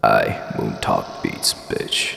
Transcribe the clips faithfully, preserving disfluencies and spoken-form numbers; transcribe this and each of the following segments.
I Moon Talk Beats, bitch.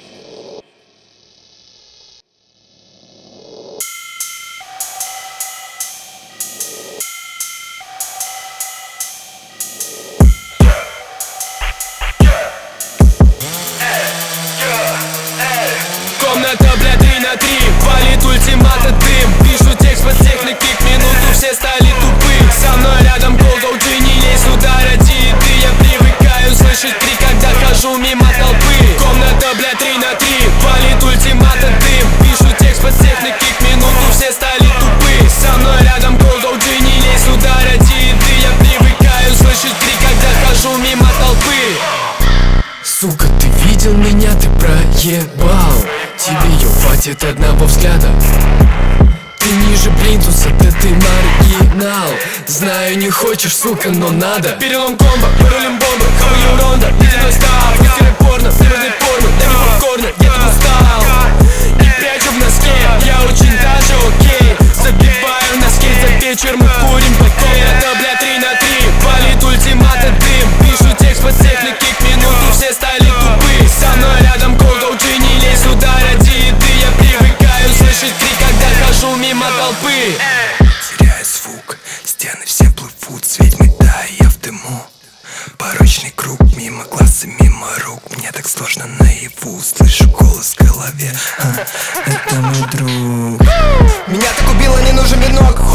Комната, бля, три на три, палит ультимата дым. Пишу текст под техникой к минуту, все стали тупы. Со мной рядом Cold оу джи, не лезь сюда ради еды. Я привыкаю слышать крик, когда хожу мимо толпы. Комната, бля, три на три, палит ультимата дым. Пишу текст под техникой к минуту, все стали тупы. Со мной рядом Cold оу джи, не лезь сюда ради еды. Я привыкаю слышать крик, когда хожу мимо толпы. Сука, ты видел меня, ты проебал. Тебе ее хватит одного взгляда. Ты ниже плинтуса, да ты маргинал. Знаю, не хочешь, сука, но надо. Перелом комбо, вырулим бомбы, хаваю ронда. Ледяной став, гостиной порно, природный порно. Дай мне попкорна, я так устал. И прячу в носке, я очень даже окей. Забиваю носки, за вечер мы курим пакет. Это, бля, три на три, палит ультимата дым. Пишу текст под техникой к минуту, все стали тупы. Со мной рядом Cold оу джи, не лезь сюда ради еды. Я привыкаю слышать крик, когда хожу мимо толпы. Теряю звук, стены все плывут, светь мы, да, я в дыму. Порочный круг, мимо глаз и мимо рук. Мне так сложно наяву, слышу голос в голове, а, это мой друг. Меня так убило, не нужен венок.